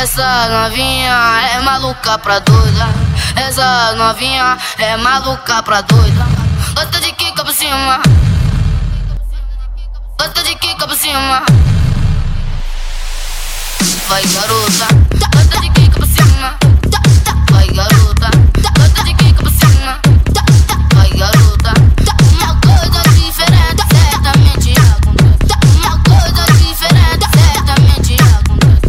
Essa novinha é maluca pra doida. Essa novinha é maluca pra doida. Gosta de quica por cima. Gosta de quica por cima. Vai garota, gosta de quica por cima. Vai garota, gosta de quica por cima. Vai garota, uma coisa diferente certamente acontece. Uma coisa diferente certamente acontece.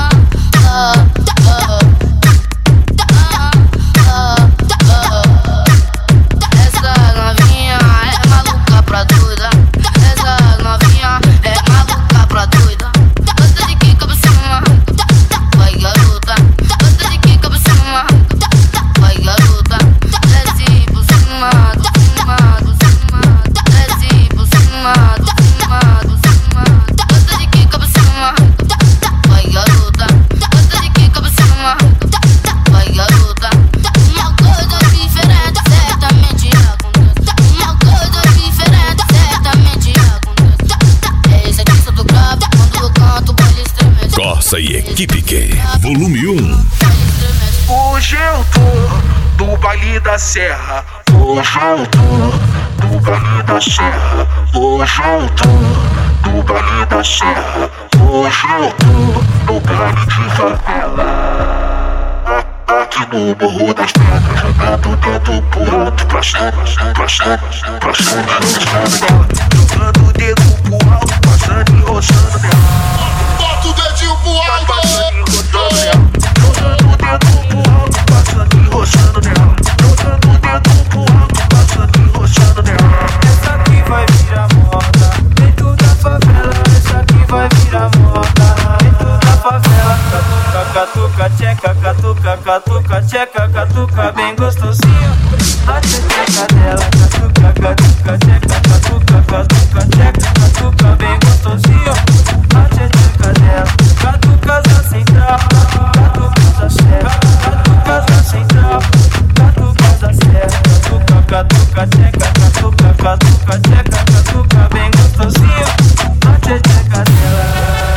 Essa novinha é maluca pra doida. Essa novinha é maluca pra doida. Gosta de quica por cima. Vai garota, gosta de quica por cima. Vai garota, desce por cima, do cima, do cima. Desce por cima, do cima, do cima. Gosta de quica por cima. Vai garota, gosta de quica por cima. Vai garota, uma coisa diferente certamente acontece. Uma coisa diferente certamente acontece. Esse aqui só do grave, quando eu canto o baile estremece. Corsa e Equipe Q, volume 1. Hoje eu tô no baile da serra. Hoje eu tô no baile da serra. Hoje eu tô no baile da serra. Hoje eu tô no baile de favela. Aqui no Morro das Pedras, jogando dedo pro alto, pra cima, pra cima, pra cima, jogando o dedo pro alto, passando e roçando nela. Bota o dedinho pro alto. Passando e roçando nela. Jogando o dedo pro alto, passando e roçando nela. Jogando o dedo pro alto, passando e roçando nela. Essa aqui vai virar moda dentro da favela. Essa aqui vai virar moda dentro da favela. Catuca, tcheca, catuca, catuca, tcheca, catuca, bem gostosinho. A tcheca dela, catuca, catuca, tcheca, catuca, catuca, tcheca, catuca, bem gostosinho. A tcheca dela, catucas da central, catucas da serra, catucas da central, catucas da serra, catuca, catuca, tcheca, catuca, catuca, tcheca, catuca, bem gostosinho. A tcheca dela.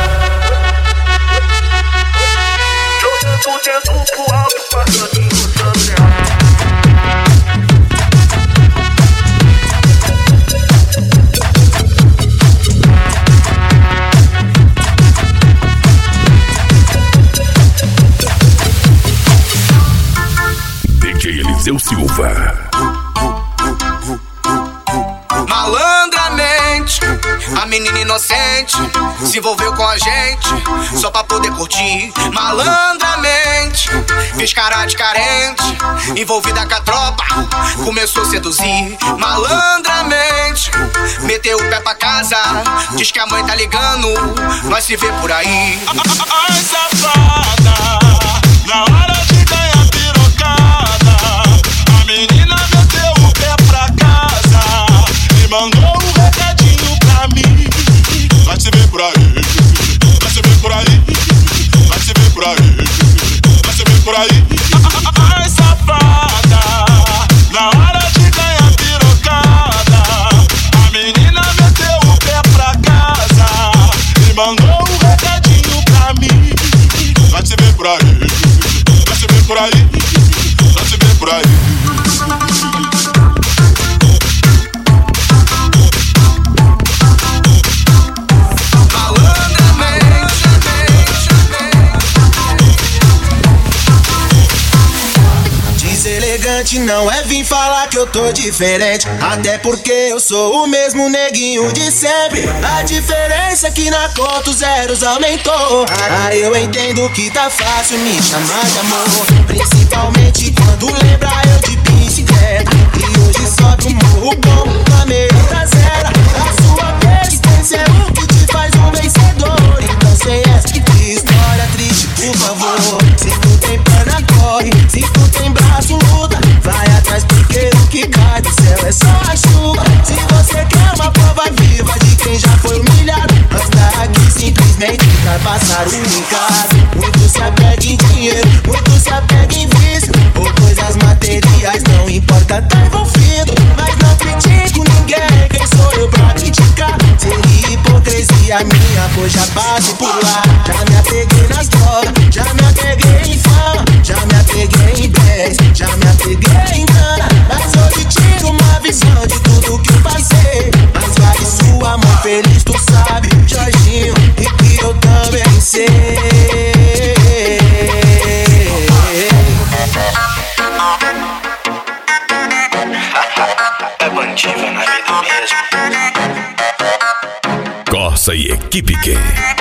Jogando o dedo pro alto, passando e roçando nela. DJ Eliseu Silva. Malandramente, a menina inocente se envolveu com a gente só pra poder curtir. Malandramente, fez cara de carente, envolvida com a tropa, começou a seduzir. Malandramente, meteu o pé pra casa, diz que a mãe tá ligando, nós se vê por aí. Ai, safada, na hora de ganhar pirocada, a menina meteu o pé pra casa e mandou um recadinho pra mim. Vai se ver por aí, vai se ver por aí, vai se ver por aí, vai se ver por aí. Ai, safada, na hora de ganhar pirocada, a menina meteu o pé pra casa e mandou um recadinho pra mim. Vai se ver por aí, vai se ver por aí, vai se ver por aí. Deselegante não é vir falar que eu tô diferente, até porque eu sou o mesmo neguinho de sempre. A diferença é que na conta os zeros aumentou. Aí eu entendo que tá fácil me chamar de amor, principalmente quando lembra eu de bicicleta. E hoje sobe o morro bom na meia traseira. A sua persistência é o que te faz um vencedor. Então sem essa história triste, por favor. Se tu tem perna, corre. Se tu tem braço, luta. Vai atrás porque o que cai do céu é só a chuva. Se você quer uma prova viva de quem já foi humilhado, anda aqui simplesmente pra passar o recado. Muito se apega em dinheiro, muito se apega em vício ou coisas materiais, não importa, tá envolvido. Mas não critico ninguém, quem sou eu pra criticar? Seria hipocrisia minha, pois já passo por lá. Já me apeguei nas drogas, já me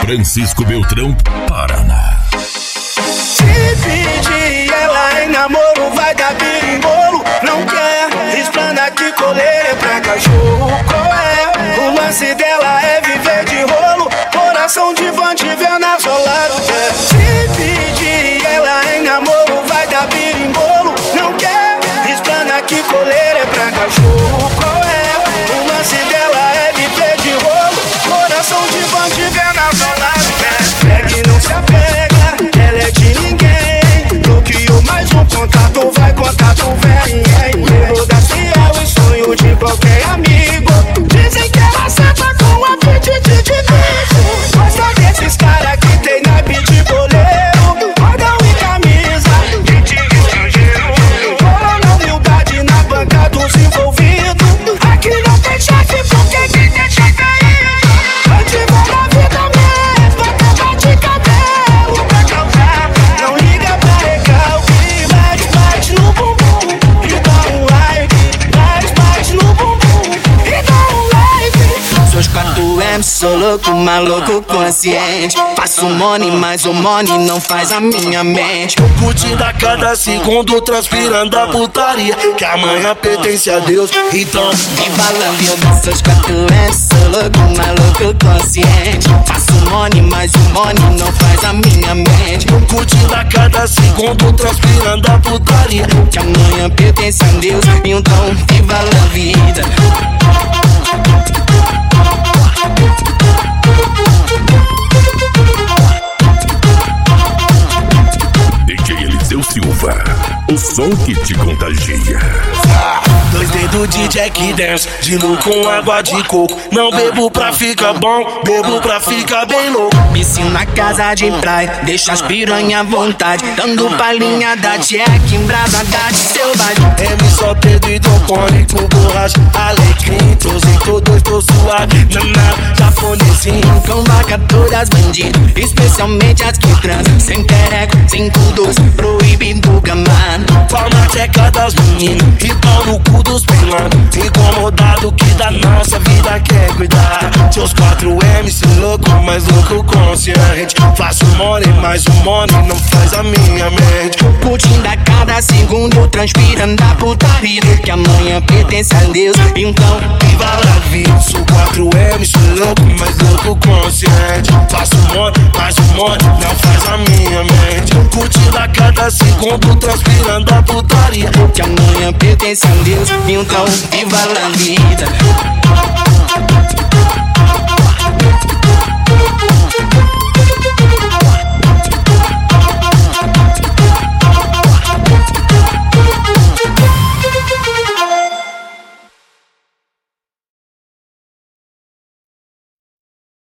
Francisco Beltrão, Paraná. Se pedir ela em namoro, vai dar birimbolo. Não quer, explana que coleira é pra cachorro. Qual é? O lance dela é viver de rolo. Coração de van, tiver na solado. Se pedir ela em namoro, vai dar birimbolo. Não quer, explana que coleira é pra cachorro. Qual é? O lance dela é viver de rolo. Coração de van, tiver na solado. É que não se apega, ela é de ninguém. Bloqueou mais um contato, vai contato vem. Erro da fiel e sonho de qualquer amigo. Dizem que ela senta com apetite de bicho. Gosta desses caras que tem naipe de goleiro. Cordão e camisa, de tigre estrangeiro. Cola na humildade na banca dos envolvidos. Aqui não tem chefe, porque quem tem chefe é isso. Antigo na vida mesmo, até bate cabelo pra causar. Não liga pra recalque, mas bate no bumbum e dá um like. Mas bate no bumbum e dá um like. Seus 4M, sou louco, maluco, consciente. Faço money, mas o money não faz a minha mente. Curtindo a cada segundo, transpirando a putaria, que amanhã pertence a Deus, então viva a vida. Seus 4M, sou louco, maluco, consciente. Faço money, mas o money não faz a minha mente. curtindo a cada segundo, transpirando a putaria, que amanhã pertence a Deus, então viva a vida. DJ Eliseu Silva, o som que te contagia. 2 dedos de Jack Dance, diluo com água de coco. Não bebo pra ficar bom, bebo pra ficar bem louco. Piscina na casa de praia, deixa as piranha à vontade. Dando palhinha da Jack, em brasa da de selvagem. M só Pedro e Dom Pony com borracha, alecrim. Tosei todos, tô suave, naná, japonesinho. Com vaca todas bandido, especialmente as que transam. Sem pereco, sem kudos, proibido gamado. Palma tcheca das meninas e pau no cu dos pelados. Incomodado que da nossa vida quer cuidar. Seus 4M, se louco, mas louco consciente. Faço money, mas o money não faz a minha mente. Curtindo a cada segundo, transpirando a putaria, que amanhã pertence a Deus, então viva a vida. Sou 4M, sou louco, mas louco consciente. Faço money, mas o money não faz a minha mente. Curtindo a cada segundo, transpirando a putaria, que amanhã pertence a Deus, então viva a vida.